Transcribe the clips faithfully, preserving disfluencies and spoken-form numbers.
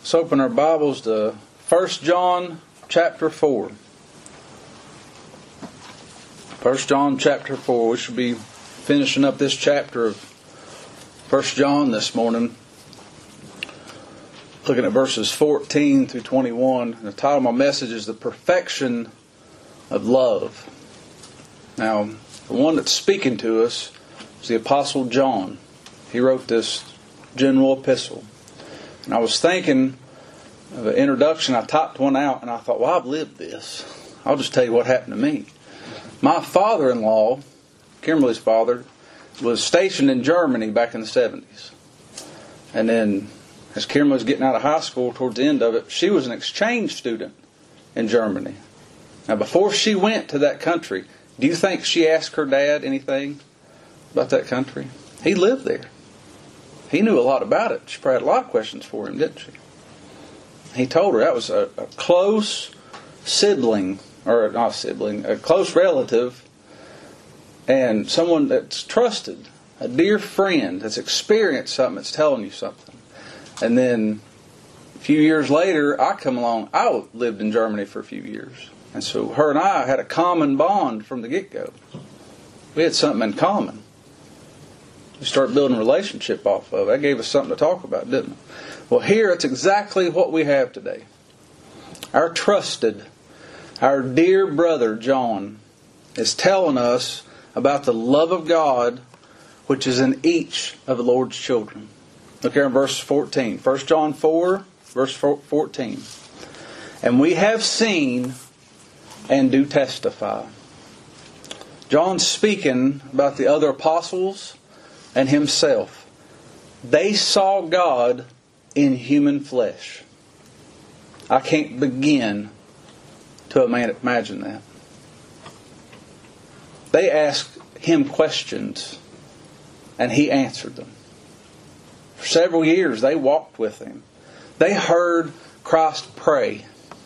Let's open our Bibles to First John chapter four. First John chapter four. We should be finishing up this chapter of First John this morning. Looking at verses fourteen through twenty-one. The title of my message is The Perfection of Love. Now, the one that's speaking to us is the Apostle John. He wrote this general epistle. And I was thinking of an introduction. I typed one out and I thought, well, I've lived this. I'll just tell you what happened to me. My father-in-law, Kimberly's father, was stationed in Germany back in the seventies. And then as Kimberly was getting out of high school towards the end of it, she was an exchange student in Germany. Now, before she went to that country, do you think she asked her dad anything about that country? He lived there. He knew a lot about it. She probably had a lot of questions for him, didn't she? He told her that was a, a close sibling, or not sibling, a close relative, and someone that's trusted, a dear friend that's experienced something, that's telling you something. And then a few years later, I come along. I lived in Germany for a few years. And so her and I had a common bond from the get-go. We had something in common. We started building a relationship off of it. That gave us something to talk about, didn't it? Well, here it's exactly what we have today. Our trusted, our dear brother John is telling us about the love of God which is in each of the Lord's children. Look here in verse fourteen. First John four, verse fourteen. And we have seen and do testify. John's speaking about the other apostles and himself. They saw God in human flesh. I can't begin to imagine that. They asked him questions and he answered them. For several years they walked with him. They heard Christ pray.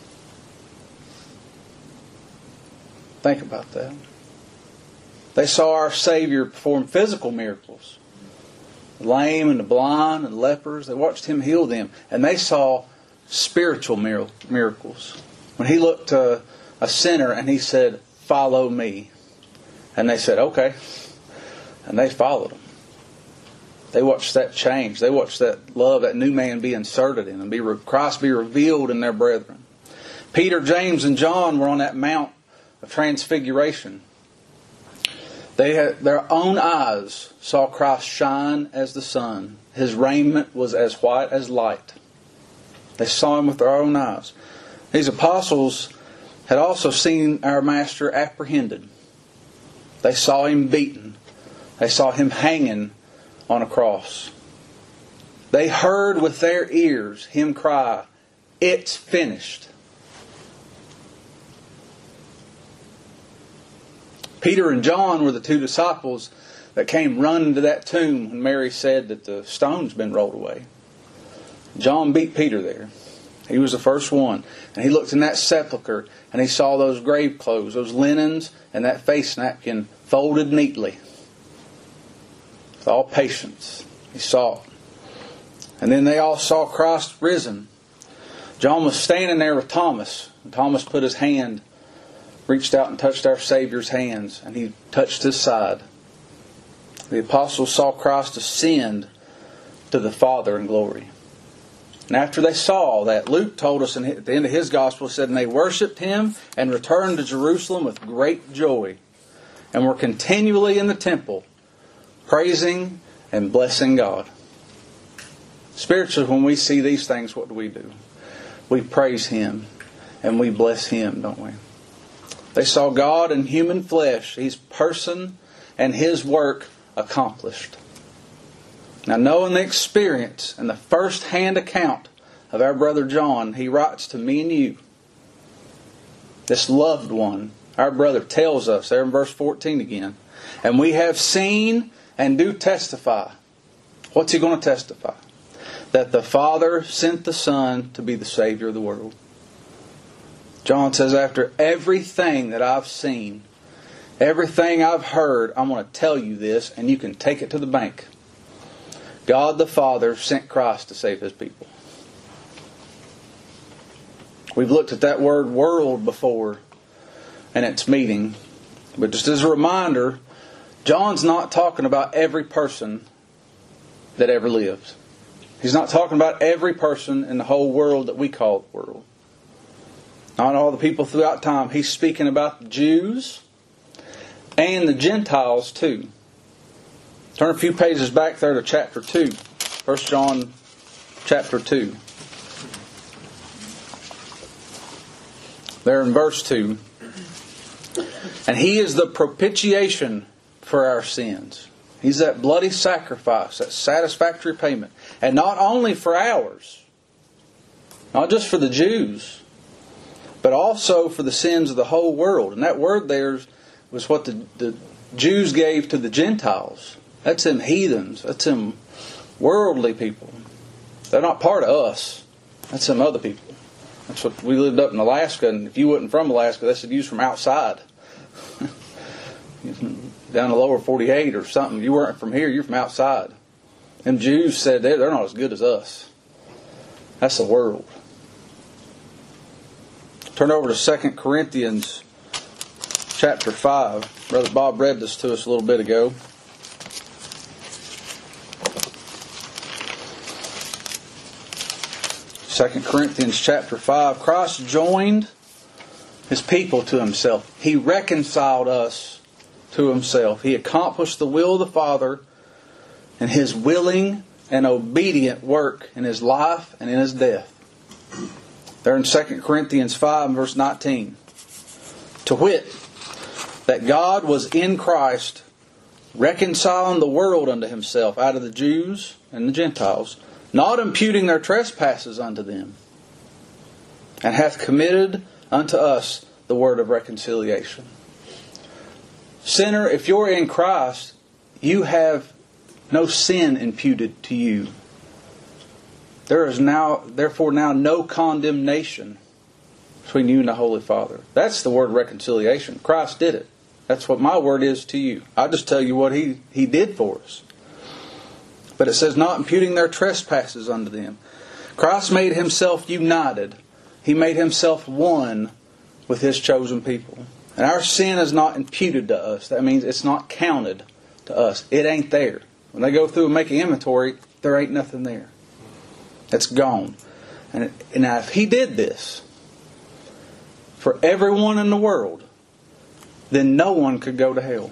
Think about that. They saw our Savior perform physical miracles. The lame and the blind and the lepers. They watched Him heal them. And they saw spiritual miracles. When He looked to a sinner and He said, "Follow me." And they said, "Okay." And they followed Him. They watched that change. They watched that love, that new man be inserted in them. Be Christ be revealed in their brethren. Peter, James, and John were on that Mount of Transfiguration. They had, their own eyes saw Christ shine as the sun. His raiment was as white as light. They saw Him with their own eyes. These apostles had also seen our Master apprehended. They saw Him beaten. They saw Him hanging on a cross. They heard with their ears Him cry, "It's finished." Peter and John were the two disciples that came running to that tomb when Mary said that the stone's been rolled away. John beat Peter there. He was the first one. And he looked in that sepulcher and he saw those grave clothes, those linens, and that face napkin folded neatly. With all patience. He saw it. And then they all saw Christ risen. John was standing there with Thomas. And Thomas put his hand, reached out and touched our Savior's hands, and he touched his side. The apostles saw Christ ascend to the Father in glory. And after they saw that, Luke told us at the end of his gospel, said, "And they worshipped Him and returned to Jerusalem with great joy, and were continually in the temple, praising and blessing God." Spiritually, when we see these things, what do we do? We praise Him and we bless Him, don't we? They saw God in human flesh, His person and His work accomplished. Now, knowing the experience and the first-hand account of our brother John, he writes to me and you, this loved one, our brother, tells us there in verse fourteen again, "And we have seen and do testify." What's he going to testify? That the Father sent the Son to be the Savior of the world. John says, after everything that I've seen, everything I've heard, I'm going to tell you this, and you can take it to the bank. God the Father sent Christ to save His people. We've looked at that word world before and its meaning. But just as a reminder, John's not talking about every person that ever lived. He's not talking about every person in the whole world that we call the world. Not all the people throughout time. He's speaking about the Jews and the Gentiles too. Turn a few pages back there to chapter two. First John chapter two. There in verse two. And He is the propitiation for our sins. He's that bloody sacrifice, that satisfactory payment. And not only for ours, not just for the Jews, but also for the sins of the whole world. And that word there was what the, the Jews gave to the Gentiles. That's them heathens. That's them worldly people. They're not part of us. That's them other people. That's what we lived up in Alaska, and if you wasn't from Alaska, they said you was from outside. Down the lower forty-eight or something. You weren't from here, you're from outside. Them Jews said they're, they're not as good as us. That's the world. Turn over to Second Corinthians chapter five. Brother Bob read this to us a little bit ago. Second Corinthians chapter five. Christ joined His people to Himself. He reconciled us to Himself. He accomplished the will of the Father in His willing and obedient work in His life and in His death. There in Second Corinthians five verse nineteen. To wit, that God was in Christ reconciling the world unto Himself out of the Jews and the Gentiles, not imputing their trespasses unto them, and hath committed unto us the word of reconciliation. Sinner, if you're in Christ, you have no sin imputed to you. There is now, therefore now no condemnation between you and the Holy Father. That's the word reconciliation. Christ did it. That's what my word is to you. I just tell you what He, he did for us. But it says, not imputing their trespasses unto them. Christ made Himself united. He made Himself one with His chosen people. And our sin is not imputed to us. That means it's not counted to us. It ain't there. When they go through and make an inventory, there ain't nothing there. It's gone. And now if He did this for everyone in the world, then no one could go to hell.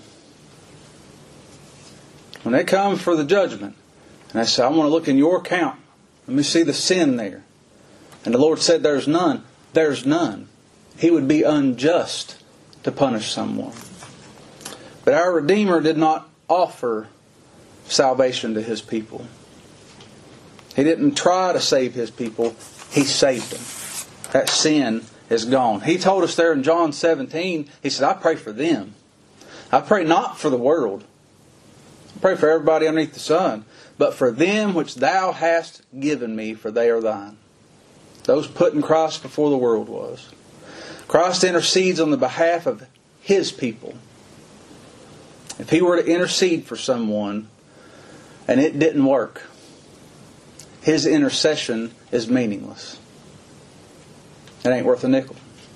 When they come for the judgment, and they say, I want to look in your account. Let me see the sin there. And the Lord said, there's none. There's none. He would be unjust to punish someone. But our Redeemer did not offer salvation to His people. He didn't try to save His people. He saved them. That sin is gone. He told us there in John seventeen, He said, I pray for them. I pray not for the world. I pray for everybody underneath the sun. But for them which Thou hast given me, for they are Thine. Those put in Christ before the world was. Christ intercedes on the behalf of His people. If He were to intercede for someone and it didn't work, His intercession is meaningless. It ain't worth a nickel.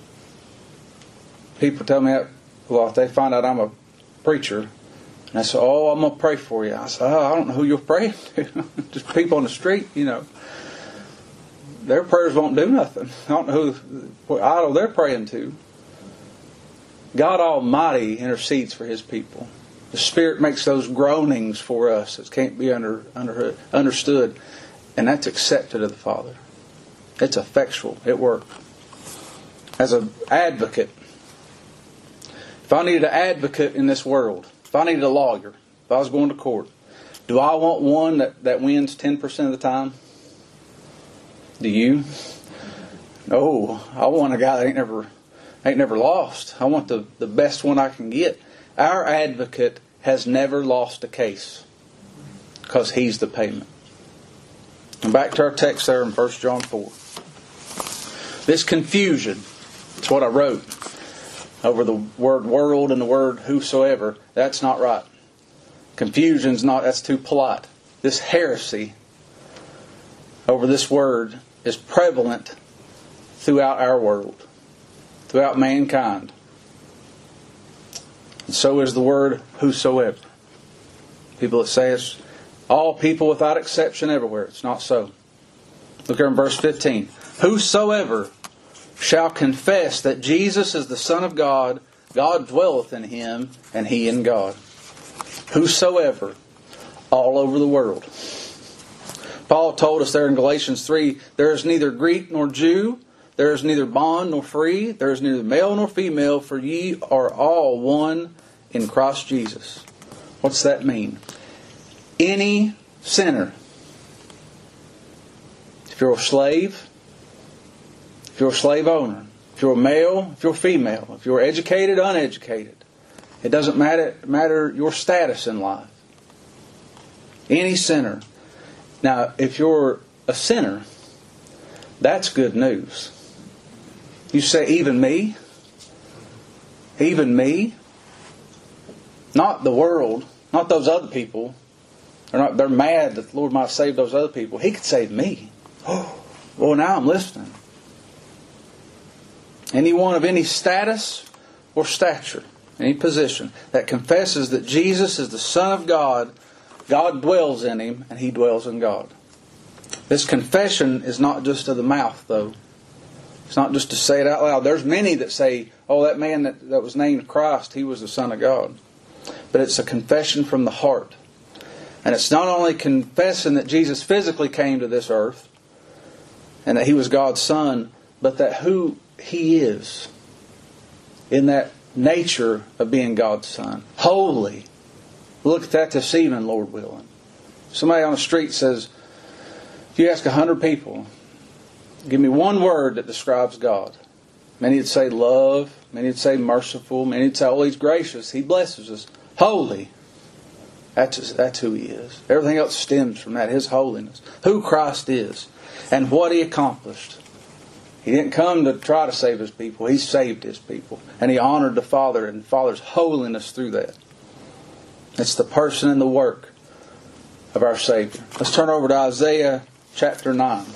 People tell me, well, if they find out I'm a preacher, and they say, oh, I'm going to pray for you. I say, oh, I don't know who you're praying to. Just people on the street, you know. Their prayers won't do nothing. I don't know who, what idol they're praying to. God Almighty intercedes for His people. The Spirit makes those groanings for us that can't be under, under understood. And that's accepted of the Father. It's effectual. It works. As an advocate, if I needed an advocate in this world, if I needed a lawyer, if I was going to court, do I want one that, that wins ten percent of the time? Do you? No, I want a guy that ain't never ain't never lost. I want the, the best one I can get. Our advocate has never lost a case because He's the payment. And back to our text there in First John four. This confusion, it's what I wrote over the word world and the word whosoever. That's not right. Confusion's not, that's too polite. This heresy over this word is prevalent throughout our world, throughout mankind. And so is the word whosoever. People that say it's all people without exception everywhere. It's not so. Look here in verse fifteen. Whosoever shall confess that Jesus is the Son of God, God dwelleth in him, and he in God. Whosoever, all over the world. Paul told us there in Galatians three, there is neither Greek nor Jew, there is neither bond nor free, there is neither male nor female, for ye are all one in Christ Jesus. What's that mean? Any sinner. If you're a slave, if you're a slave owner, if you're a male, if you're female, if you're educated, uneducated, it doesn't matter, matter your status in life. Any sinner. Now, if you're a sinner, that's good news. You say, even me? Even me? Not the world, not those other people. They're not. They're mad that the Lord might save those other people. He could save me. Oh, well, now I'm listening. Anyone of any status or stature, any position, that confesses that Jesus is the Son of God, God dwells in him, and he dwells in God. This confession is not just of the mouth, though. It's not just to say it out loud. There's many that say, oh, that man that, that was named Christ, he was the Son of God. But it's a confession from the heart. And it's not only confessing that Jesus physically came to this earth, and that he was God's Son, but that who he is in that nature of being God's Son. Holy. We'll look at that this evening, Lord willing. Somebody on the street says, if you ask a hundred people, give me one word that describes God. Many would say love. Many would say merciful. Many would say, oh, he's gracious. He blesses us. Holy. That's, that's who he is. Everything else stems from that. His holiness. Who Christ is. And what he accomplished. He didn't come to try to save his people. He saved his people. And he honored the Father and the Father's holiness through that. It's the person and the work of our Savior. Let's turn over to Isaiah chapter nine.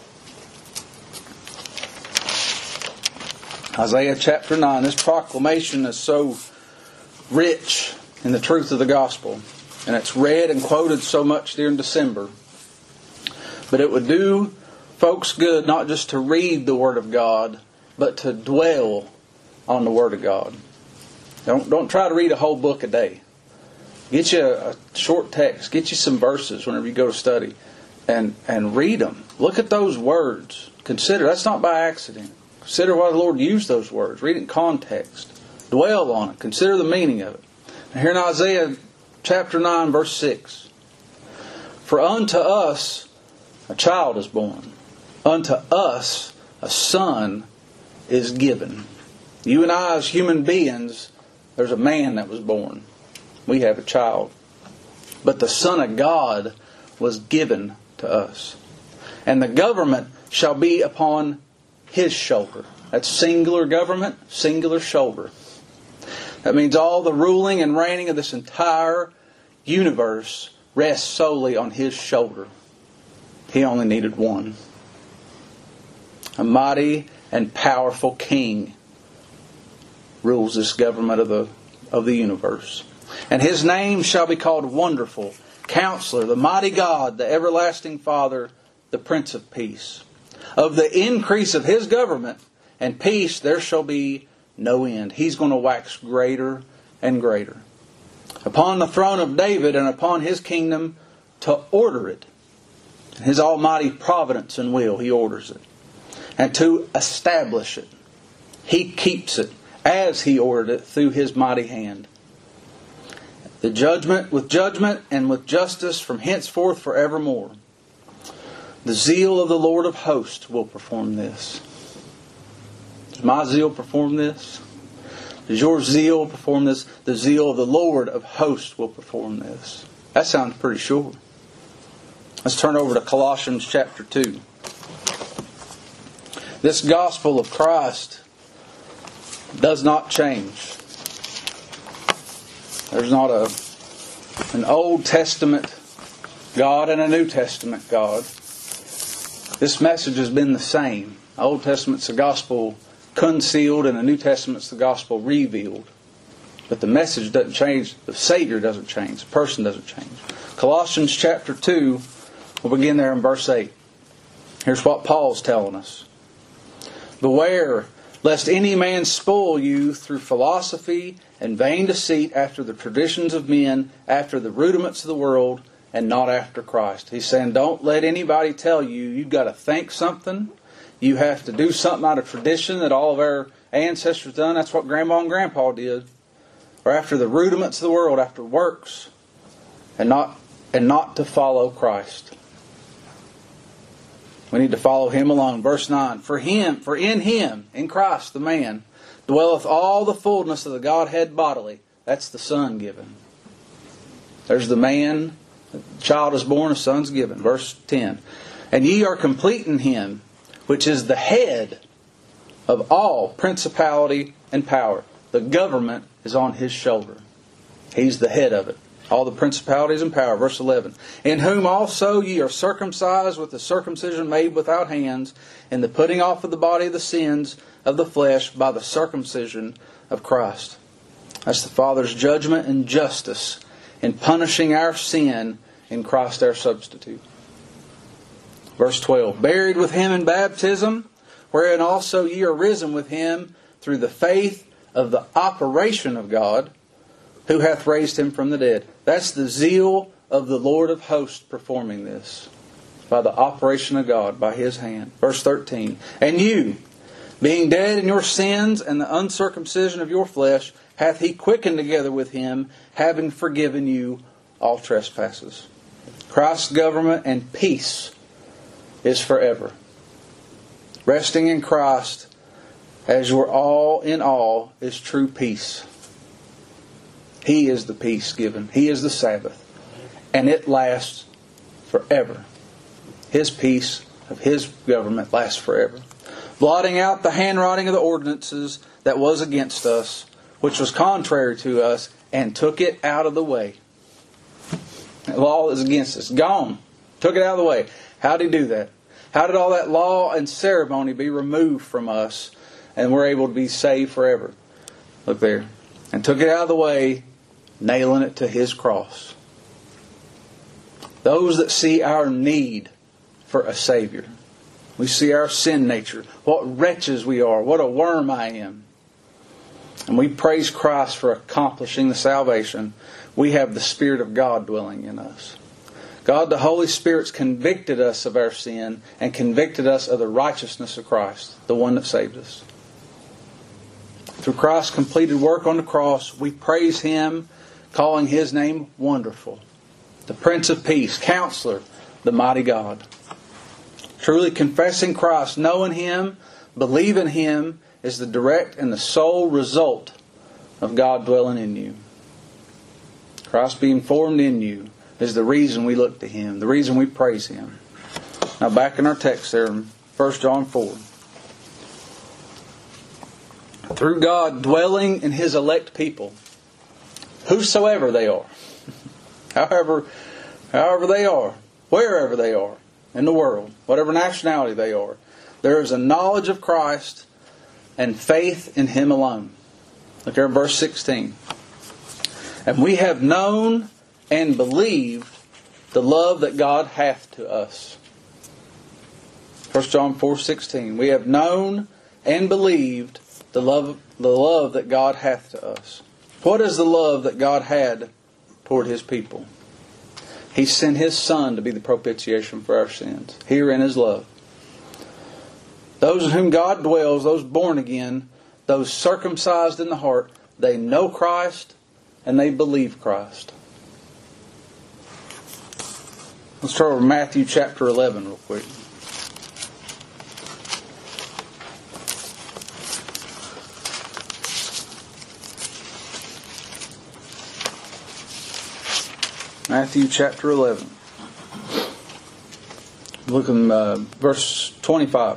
Isaiah chapter nine. This proclamation is so rich in the truth of the gospel. And it's read and quoted so much during December. But it would do folks good not just to read the Word of God, but to dwell on the Word of God. Don't, don't try to read a whole book a day. Get you a, a short text. Get you some verses whenever you go to study. And, and read them. Look at those words. Consider. That's not by accident. Consider why the Lord used those words. Read it in context. Dwell on it. Consider the meaning of it. Now here in Isaiah chapter nine, verse six. For unto us a child is born. Unto us a son is given. You and I as human beings, there's a man that was born. We have a child. But the Son of God was given to us. And the government shall be upon his shoulder. That's singular government, singular shoulder. That means all the ruling and reigning of this entire universe rests solely on his shoulder. He only needed one. A mighty and powerful king rules this government of the of the universe. And his name shall be called Wonderful, Counselor, the Mighty God, the Everlasting Father, the Prince of Peace. Of the increase of his government and peace there shall be no end. He's going to wax greater and greater. Upon the throne of David and upon his kingdom to order it. His almighty providence and will, he orders it. And to establish it. He keeps it as he ordered it through his mighty hand. The judgment with judgment and with justice from henceforth forevermore. The zeal of the Lord of hosts will perform this. Does my zeal perform this? Does your zeal perform this? The zeal of the Lord of hosts will perform this. That sounds pretty sure. Let's turn over to Colossians chapter two. This gospel of Christ does not change. There's not a an Old Testament God and a New Testament God. This message has been the same The Old Testament's the gospel concealed, and the New Testament's the gospel revealed. But the message doesn't change. The Savior doesn't change. The person doesn't change. Colossians chapter two, we'll begin there in verse eight. Here's what Paul's telling us. Beware, lest any man spoil you through philosophy and vain deceit after the traditions of men, after the rudiments of the world, and not after Christ. He's saying, don't let anybody tell you you've got to think something. You have to do something out of tradition that all of our ancestors done. That's what Grandma and Grandpa did. Or after the rudiments of the world, after works, and not and not to follow Christ. We need to follow Him alone. Verse nine. For Him, for in Him, in Christ, the man, dwelleth all the fullness of the Godhead bodily. That's the Son given. There's the man, the child is born, a son's given. Verse ten. And ye are complete in Him, which is the head of all principality and power. The government is on His shoulder. He's the head of it. All the principalities and power. Verse eleven. In whom also ye are circumcised with the circumcision made without hands, in the putting off of the body of the sins of the flesh by the circumcision of Christ. That's the Father's judgment and justice in punishing our sin in Christ our substitute. Verse twelve. Buried with Him in baptism, wherein also ye are risen with Him through the faith of the operation of God, who hath raised Him from the dead. That's the zeal of the Lord of hosts performing this. By the operation of God, by His hand. Verse thirteen. And you, being dead in your sins and the uncircumcision of your flesh, hath He quickened together with Him, having forgiven you all trespasses. Christ's government and peace is forever. Resting in Christ as your all in all is true peace. He is the peace given. He is the Sabbath. And it lasts forever. His peace of His government lasts forever. Blotting out the handwriting of the ordinances that was against us, which was contrary to us, and took it out of the way. The law is against us. Gone. Took it out of the way. How did He do that? How did all that law and ceremony be removed from us, and we're able to be saved forever? Look there. And took it out of the way, nailing it to His cross. Those that see our need for a Savior. We see our sin nature. What wretches we are. What a worm I am. And we praise Christ for accomplishing the salvation. We have the Spirit of God dwelling in us. God the Holy Spirit's convicted us of our sin and convicted us of the righteousness of Christ, the one that saved us. Through Christ's completed work on the cross, we praise Him, calling His name Wonderful, the Prince of Peace, Counselor, the Mighty God. Truly confessing Christ, knowing Him, believing Him is the direct and the sole result of God dwelling in you. Christ being formed in you is the reason we look to Him, the reason we praise Him. Now back in our text there in First John four. Through God dwelling in His elect people, whosoever they are, however, however they are, wherever they are in the world, whatever nationality they are, there is a knowledge of Christ and faith in Him alone. Look there in verse sixteen. And we have known and believed the love that God hath to us. First John four sixteen. We have known and believed the love, the love that God hath to us. What is the love that God had toward His people? He sent His Son to be the propitiation for our sins. Herein is love. Those in whom God dwells, those born again, those circumcised in the heart, they know Christ and they believe Christ. Let's turn over to Matthew chapter eleven real quick. Matthew chapter eleven. Look in uh, verse twenty-five.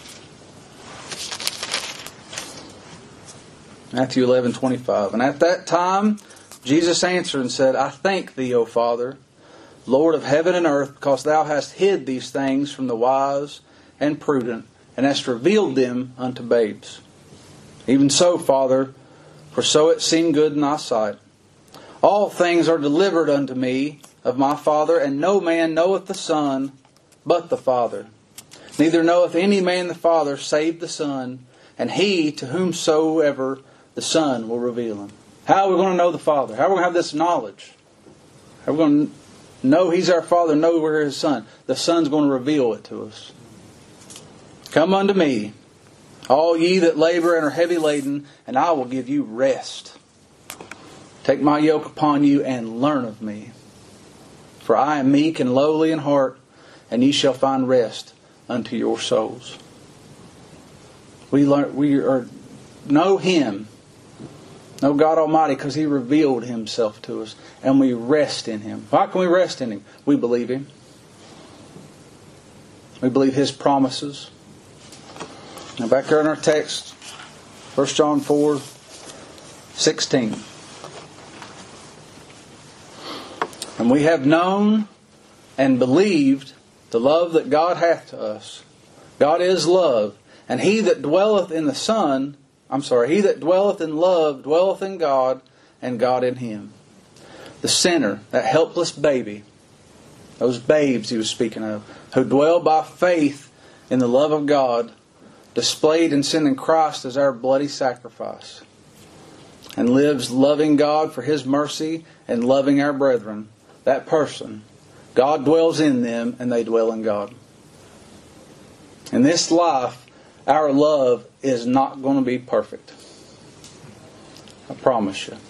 Matthew eleven twenty-five. And at that time Jesus answered and said, I thank Thee, O Father, Lord of heaven and earth, because Thou hast hid these things from the wise and prudent, and hast revealed them unto babes. Even so, Father, for so it seemed good in thy sight. All things are delivered unto me of my Father, and no man knoweth the Son but the Father. Neither knoweth any man the Father save the Son, and he to whomsoever the Son will reveal him. How are we going to know the Father? How are we going to have this knowledge? How are we going to know He's our Father, know we're His Son? The Son's going to reveal it to us. Come unto me, all ye that labor and are heavy laden, and I will give you rest. Take my yoke upon you and learn of me. For I am meek and lowly in heart, and ye shall find rest unto your souls. We learn, we are know Him, know God Almighty, because He revealed Himself to us, and we rest in Him. How can we rest in Him? We believe Him. We believe His promises. Now back there in our text, First John four sixteen. And we have known and believed the love that God hath to us. God is love. And he that dwelleth in the Son, I'm sorry, he that dwelleth in love dwelleth in God, and God in him. The sinner, that helpless baby, those babes he was speaking of, who dwell by faith in the love of God, displayed and sending Christ as our bloody sacrifice, and lives loving God for His mercy and loving our brethren. That person, God dwells in them and they dwell in God. In this life, our love is not going to be perfect. I promise you.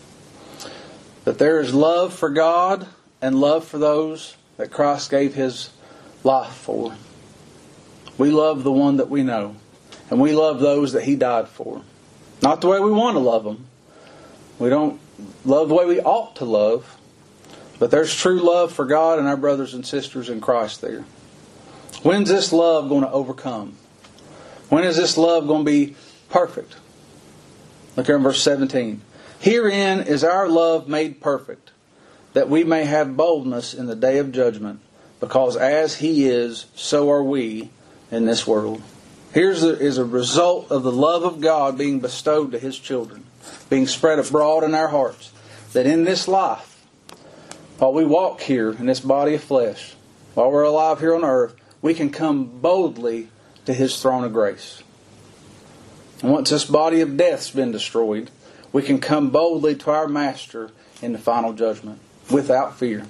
But there is love for God and love for those that Christ gave His life for. We love the one that we know. And we love those that He died for. Not the way we want to love them. We don't love the way we ought to love. But there's true love for God and our brothers and sisters in Christ there. When's this love going to overcome? When is this love going to be perfect? Look here in verse seventeen. Herein is our love made perfect, that we may have boldness in the day of judgment, because as He is, so are we in this world. Here's a, is a result of the love of God being bestowed to His children, being spread abroad in our hearts, that in this life, while we walk here in this body of flesh, while we're alive here on earth, we can come boldly to His throne of grace. And once this body of death's been destroyed, we can come boldly to our Master in the final judgment without fear.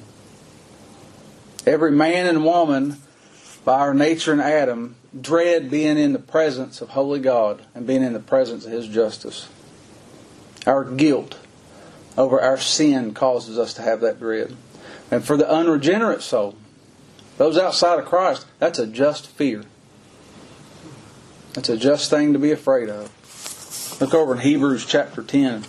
Every man and woman, by our nature in Adam, dread being in the presence of holy God and being in the presence of His justice. Our guilt over our sin causes us to have that dread. And for the unregenerate soul, those outside of Christ, that's a just fear. That's a just thing to be afraid of. Look over in Hebrews chapter ten.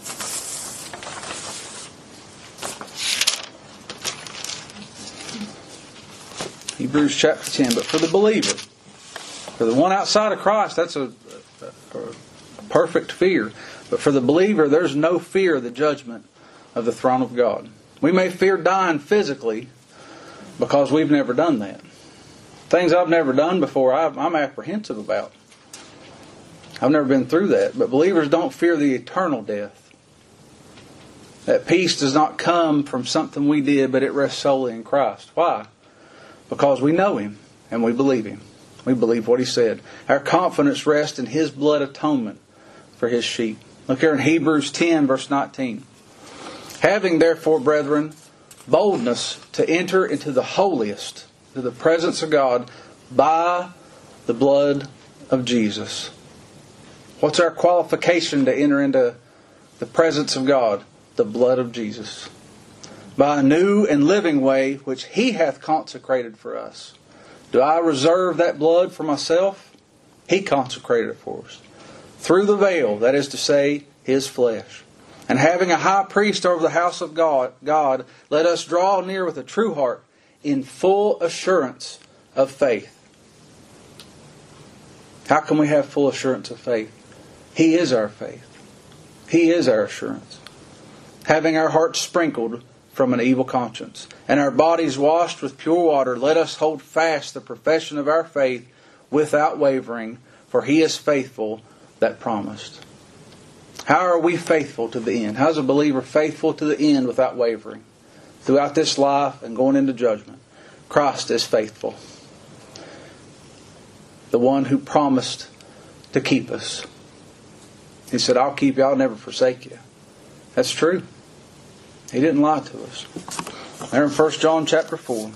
Hebrews chapter ten. But for the believer, for the one outside of Christ, that's a, a, a perfect fear. But for the believer, there's no fear of the judgment of the throne of God. We may fear dying physically because we've never done that. Things I've never done before, I'm apprehensive about. I've never been through that. But believers don't fear the eternal death. That peace does not come from something we did, but it rests solely in Christ. Why? Because we know Him and we believe Him. We believe what He said. Our confidence rests in His blood atonement for His sheep. Look here in Hebrews ten, verse nineteen. Having therefore, brethren, boldness to enter into the holiest, to the presence of God, by the blood of Jesus. What's our qualification to enter into the presence of God? The blood of Jesus. By a new and living way which He hath consecrated for us. Do I reserve that blood for myself? He consecrated it for us. Through the veil, that is to say, His flesh. And having a high priest over the house of God, God, let us draw near with a true heart, in full assurance of faith. How can we have full assurance of faith? He is our faith. He is our assurance. Having our hearts sprinkled from an evil conscience, and our bodies washed with pure water, let us hold fast the profession of our faith without wavering, for He is faithful that promised. How are we faithful to the end? How is a believer faithful to the end without wavering? Throughout this life and going into judgment, Christ is faithful. The one who promised to keep us. He said, I'll keep you, I'll never forsake you. That's true. He didn't lie to us. There in First John chapter four.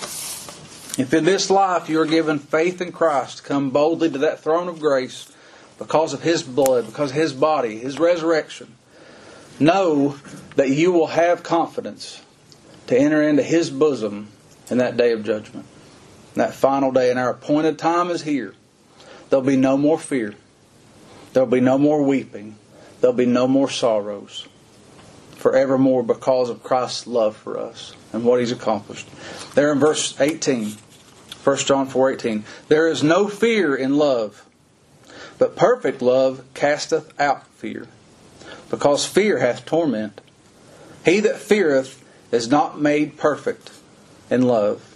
If in this life you are given faith in Christ, come boldly to that throne of grace because of His blood, because of His body, His resurrection. Know that you will have confidence to enter into His bosom in that day of judgment. That final day, and our appointed time is here. There'll be no more fear. There'll be no more weeping. There'll be no more sorrows. Forevermore, because of Christ's love for us and what He's accomplished. There in verse eighteen, First John four eighteen. There is no fear in love, but perfect love casteth out fear, because fear hath torment. He that feareth is not made perfect in love.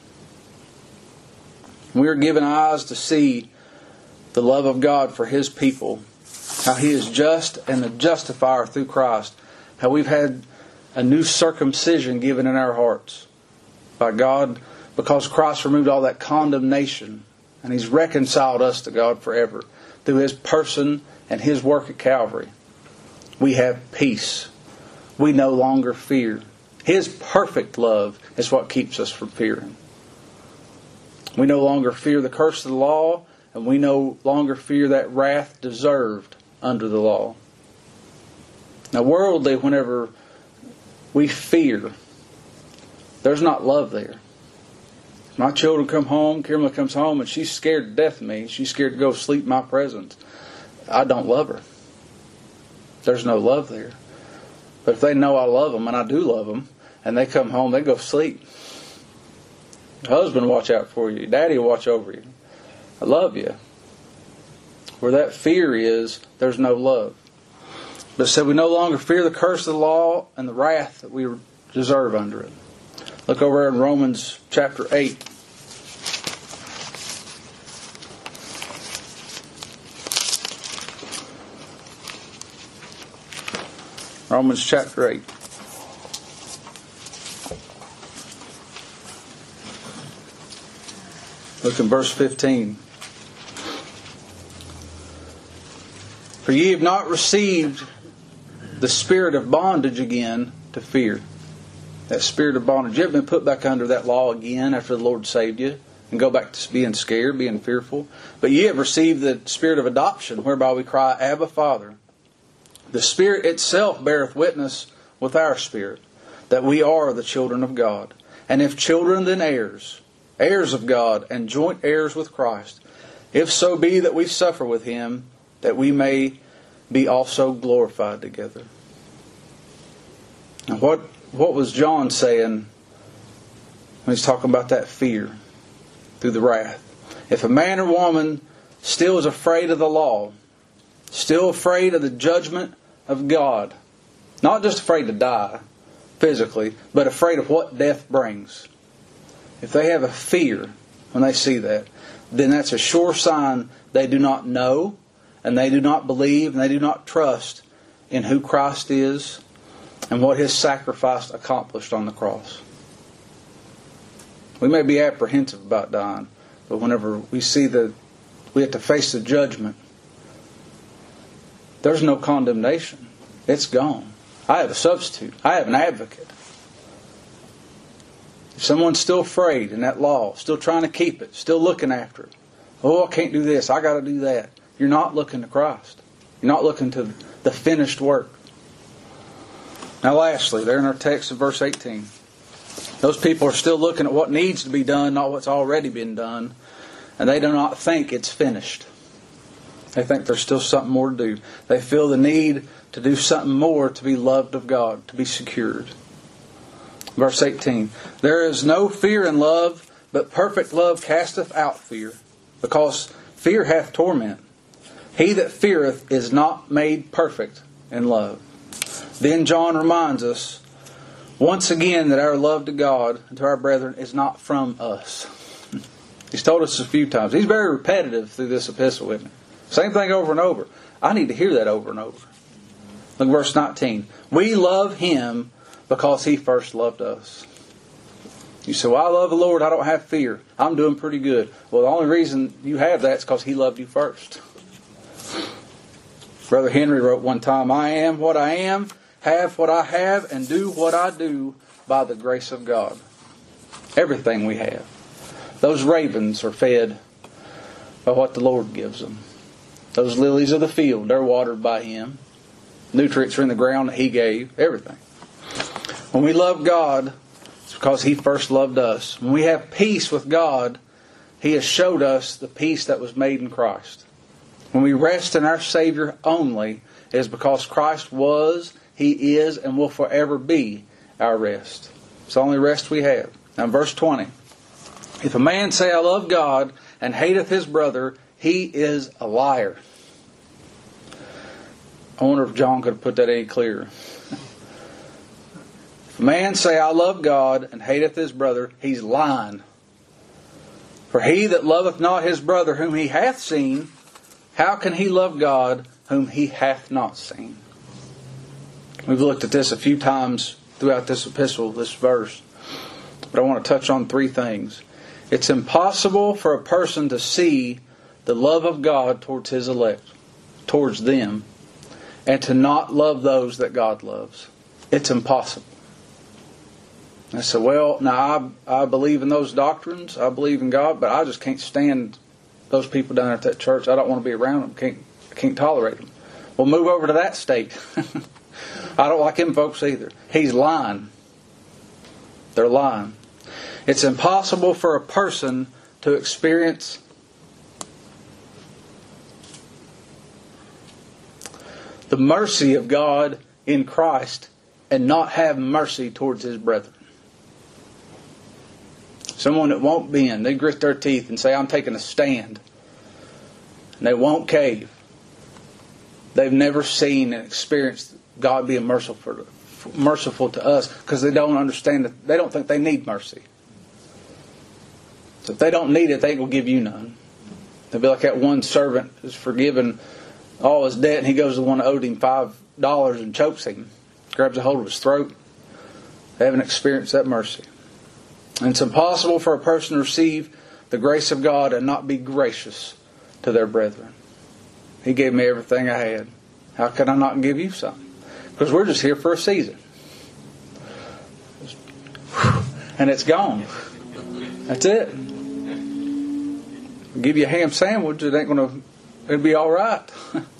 We are given eyes to see the love of God for His people, how He is just and the justifier through Christ, how we've had a new circumcision given in our hearts by God because Christ removed all that condemnation and He's reconciled us to God forever through His person and His work at Calvary. We have peace. We no longer fear. His perfect love is what keeps us from fearing. We no longer fear the curse of the law, and we no longer fear that wrath deserved under the law. Now, worldly, whenever we fear, there's not love there. My children come home, Kimberly comes home, and she's scared to death of me. She's scared to go sleep in my presence. I don't love her. There's no love there. But if they know I love them, and I do love them, and they come home, they go sleep. Your husband will watch out for you. Daddy will watch over you. I love you. Where that fear is, there's no love. But it said we no longer fear the curse of the law and the wrath that we deserve under it. Look over in Romans chapter eight. Romans chapter eight. Look in verse fifteen. For ye have not received the spirit of bondage again to fear. That spirit of bondage. You haven't been put back under that law again after the Lord saved you and go back to being scared, being fearful. But ye have received the spirit of adoption, whereby we cry, Abba, Father. The Spirit itself beareth witness with our spirit that we are the children of God. And if children, then heirs, heirs of God, and joint heirs with Christ, if so be that we suffer with Him, that we may be also glorified together. Now what, what was John saying when he's talking about that fear through the wrath? If a man or woman still is afraid of the law, still afraid of the judgment of God, not just afraid to die physically, but afraid of what death brings. If they have a fear when they see that, then that's a sure sign they do not know, and they do not believe, and they do not trust in who Christ is and what His sacrifice accomplished on the cross. We may be apprehensive about dying, but whenever we see that we have to face the judgment, there's no condemnation. It's gone. I have a substitute. I have an advocate. If someone's still afraid in that law, still trying to keep it, still looking after it, oh, I can't do this, I got to do that. You're not looking to Christ. You're not looking to the finished work. Now lastly, there in our text in verse eighteen, those people are still looking at what needs to be done, not what's already been done, and they do not think it's finished. They think there's still something more to do. They feel the need to do something more to be loved of God, to be secured. Verse eighteen, there is no fear in love, but perfect love casteth out fear, because fear hath torment. He that feareth is not made perfect in love. Then John reminds us once again that our love to God and to our brethren is not from us. He's told us a few times. He's very repetitive through this epistle, isn't he? Same thing over and over. I need to hear that over and over. Look at verse nineteen. We love Him because He first loved us. You say, well, I love the Lord. I don't have fear. I'm doing pretty good. Well, the only reason you have that is because He loved you first. Brother Henry wrote one time, I am what I am, have what I have, and do what I do by the grace of God. Everything we have. Those ravens are fed by what the Lord gives them. Those lilies of the field, they're watered by Him. Nutrients are in the ground that He gave. Everything. When we love God, it's because He first loved us. When we have peace with God, He has showed us the peace that was made in Christ. When we rest in our Savior only, it is because Christ was, He is, and will forever be our rest. It's the only rest we have. Now verse twenty. If a man say, I love God, and hateth his brother, he is a liar. I wonder if John could have put that any clearer. If a man say, I love God, and hateth his brother, he's lying. For he that loveth not his brother whom he hath seen, how can he love God whom he hath not seen? We've looked at this a few times throughout this epistle, this verse. But I want to touch on three things. It's impossible for a person to see the love of God towards His elect, towards them, and to not love those that God loves. It's impossible. I said, well, now I, I believe in those doctrines. I believe in God, but I just can't stand those people down there at that church. I don't want to be around them. Can't, can't tolerate them. Well, move over to that state. I don't like them folks either. He's lying. They're lying. It's impossible for a person to experience the mercy of God in Christ and not have mercy towards his brethren. Someone that won't bend, they grit their teeth and say, I'm taking a stand. And they won't cave. They've never seen and experienced God being merciful, merciful to us because they don't understand that. They don't think they need mercy. So if they don't need it, they ain't going to give you none. They'll be like that one servant who's forgiven all his debt and he goes to the one that owed him five dollars and chokes him. Grabs a hold of his throat. They haven't experienced that mercy. And it's impossible for a person to receive the grace of God and not be gracious to their brethren. He gave me everything I had. How can I not give you something? Because we're just here for a season. And it's gone. That's it. I'll give you a ham sandwich, it ain't gonna it'll be alright.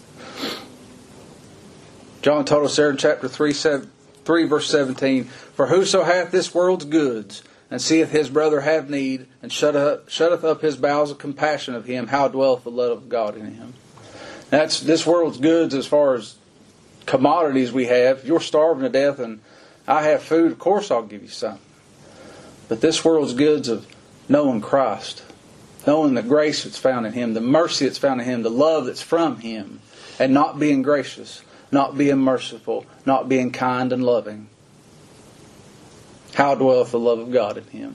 John told us there in chapter three, seven, three verse seventeen, For whoso hath this world's goods, and seeth his brother have need, and shutteth up, shutteth up his bowels of compassion of him, how dwelleth the love of God in him? That's this world's goods as far as commodities we have. If you're starving to death and I have food, of course I'll give you something. But this world's goods of knowing Christ, knowing the grace that's found in Him, the mercy that's found in Him, the love that's from Him, and not being gracious, not being merciful, not being kind and loving. How dwelleth the love of God in him?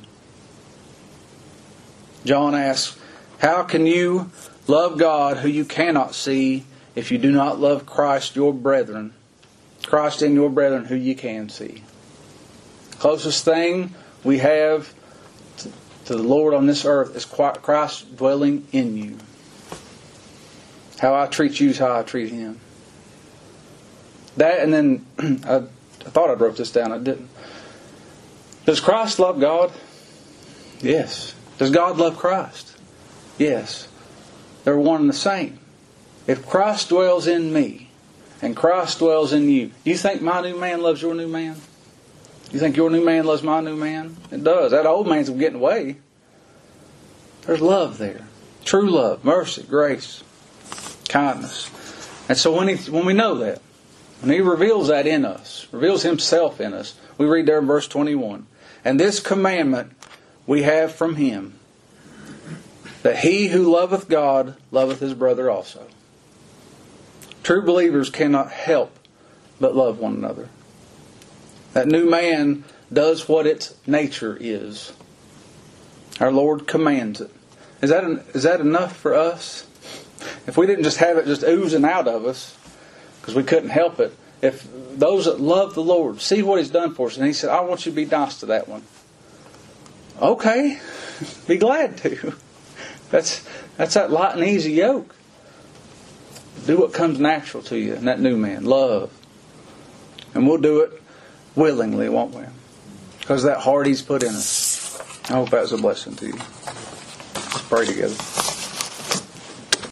John asks, how can you love God who you cannot see if you do not love Christ your brethren, Christ in your brethren who you can see? Closest thing we have to the Lord on this earth is Christ dwelling in you. How I treat you is how I treat Him. That, and then I, I thought I'd wrote this down. I didn't. Does Christ love God? Yes. Does God love Christ? Yes. They're one and the same. If Christ dwells in me and Christ dwells in you, do you think my new man loves your new man? You think your new man loves my new man? It does. That old man's getting away. There's love there. True love, mercy, grace, kindness. And so when he, when we know that, when He reveals that in us, reveals Himself in us, we read there in verse twenty-one, and this commandment we have from Him, that he who loveth God loveth his brother also. True believers cannot help but love one another. That new man does what its nature is. Our Lord commands it. Is that an, is that enough for us? If we didn't just have it just oozing out of us because we couldn't help it. If those that love the Lord see what He's done for us, and He said, I want you to be nice to that one. Okay, be glad to. That's that's that light and easy yoke. Do what comes natural to you in that new man. Love. And we'll do it willingly, won't we? Because of that heart He's put in us. I hope that was a blessing to you. Let's pray together.